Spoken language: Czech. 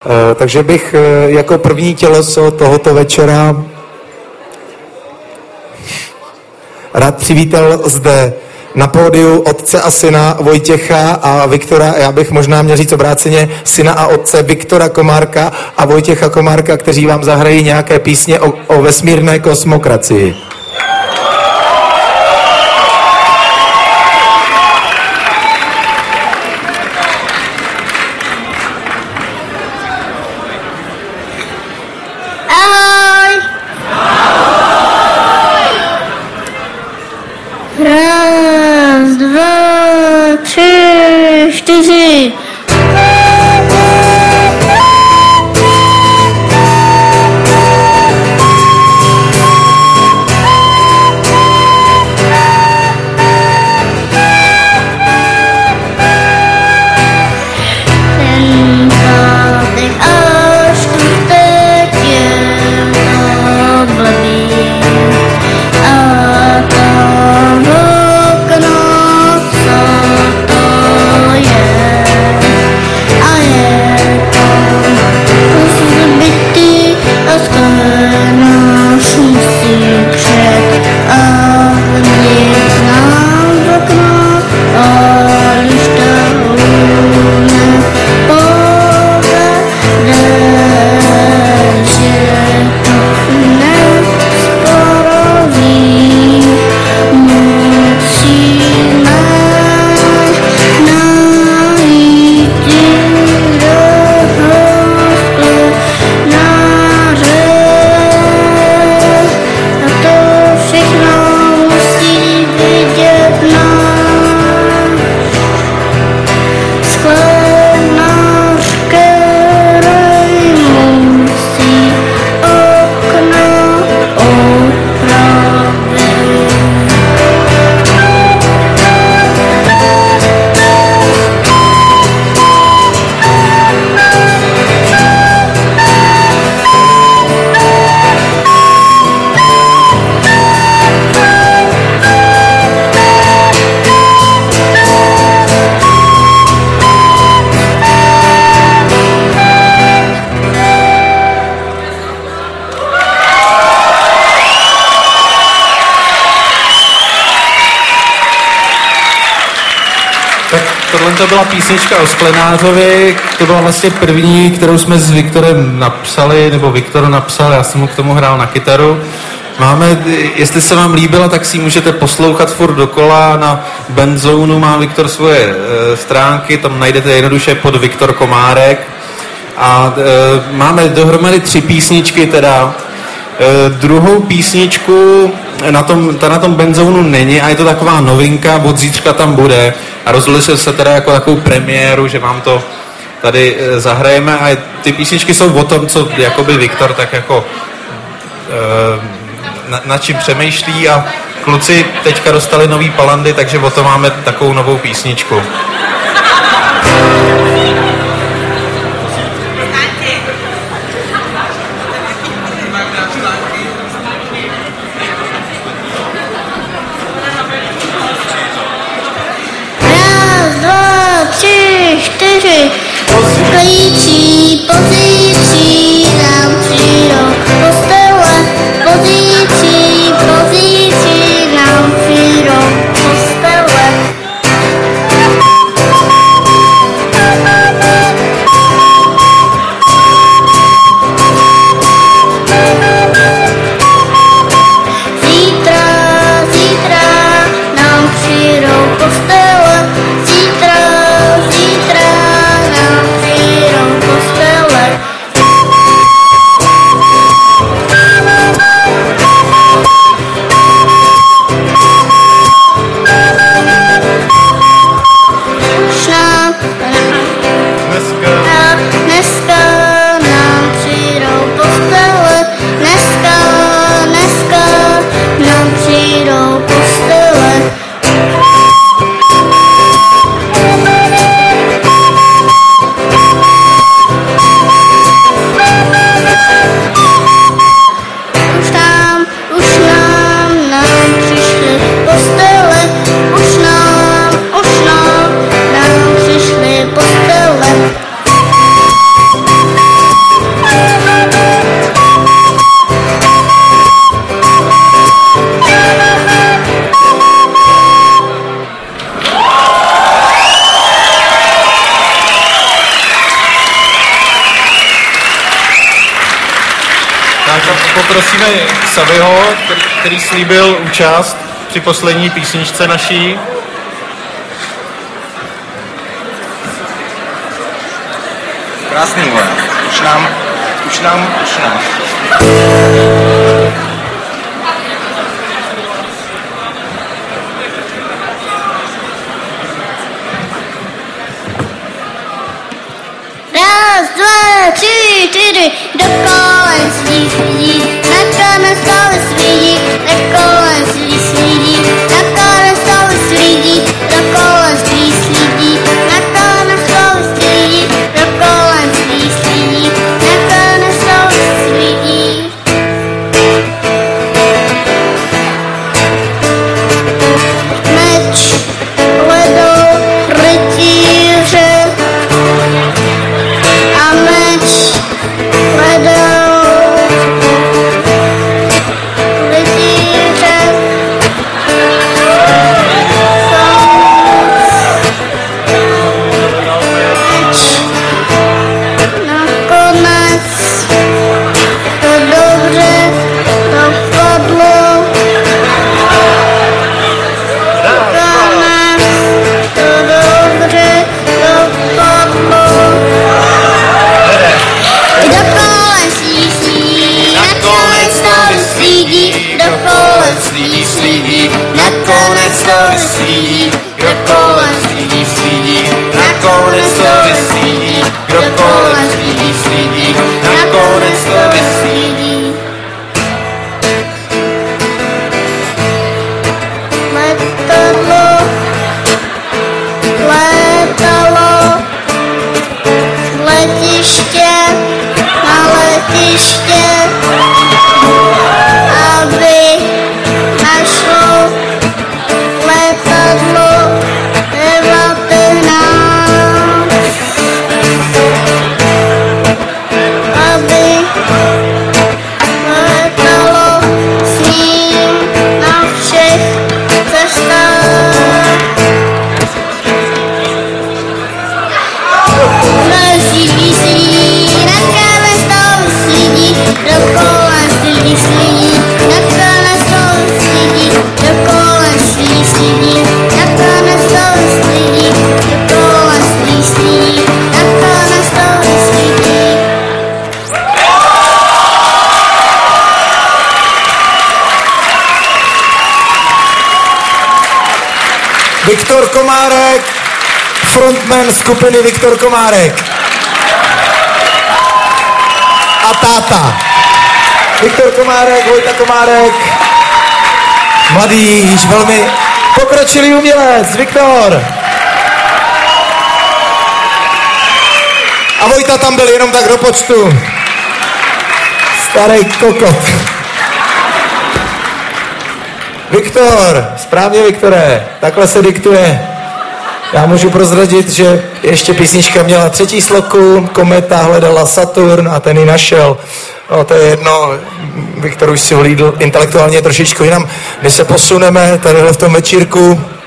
Takže bych jako první těleso tohoto večera rád přivítal zde na pódiu otce a syna Vojtěcha a Viktora, já bych možná měl říct obráceně, syna a otce Viktora Komárka a Vojtěcha Komárka, kteří vám zahrají nějaké písně o vesmírné kosmokracii. Raz, dva, tři, čtyři. To byla písnička o Sklenářovi, to byla vlastně první, kterou jsme s Viktorem napsali, nebo Viktor napsal, já jsem mu k tomu hrál na kytaru. Jestli se vám líbila, tak si můžete poslouchat furt dokola, na Benzounu má Viktor svoje stránky, tam najdete jednoduše pod Viktor Komárek. A máme dohromady 3 písničky teda. Druhou písničku na tom Benzounu není a je to taková novinka, od zítřka tam bude a rozhodli se teda jako takovou premiéru, že vám to tady zahrajeme a ty písničky jsou o tom, co jakoby Viktor tak jako nad čím přemýšlí a kluci teďka dostali nový palandy, takže o tom máme takovou novou písničku. Pozící nám přijdo postele, pozící nám přijdo postele. Tak poprosíme Saviho, který slíbil účast při poslední písničce naší. Krásný, vole. Už nám. Raz, dva, tři, čtyři, do kolem slídí, nakonec toho slídí, do kolem slídí, nakonec toho slídí, do kolem slídí, nakonec toho slídí, do kolem slídí, nakonec toho slídí. Meč hledou rytíře a meč hledou rytíře. Meč nakonec to dobře dopadlo. Nakonec to dobře dopadlo. Dokolem slídí, nakonec to slídí, dokolem slídí, nakonec to slídí, dokolem slídí, nakonec to slídí, dokolem slídí, nakonec to slídí. Letalo letiště na letiště, aby našlo letadlo 19, aby letalo s ním na všech cestách. Slídí, nakonec toho slídí, dokolem slídí, nakonec toho slídí, dokolem slídí, nakonec toho slídí, dokolem slídí, nakonec toho slídí. Viktor Komárek, frontman skupiny Viktor Komárek. A táta. Viktor Komárek, Vojta Komárek. Mladý, již velmi pokročilý umělec, Viktor. A Vojta tam byl jenom tak do počtu. Starý kokot. Viktor, správně Viktore, takhle se diktuje. Já můžu prozradit, že ještě písnička měla 3. sloku, Kometa hledala Saturn a ten ji našel. No to je jedno, Viktor už si hlídl intelektuálně trošičku jinam. My se posuneme tadyhle v tom večírku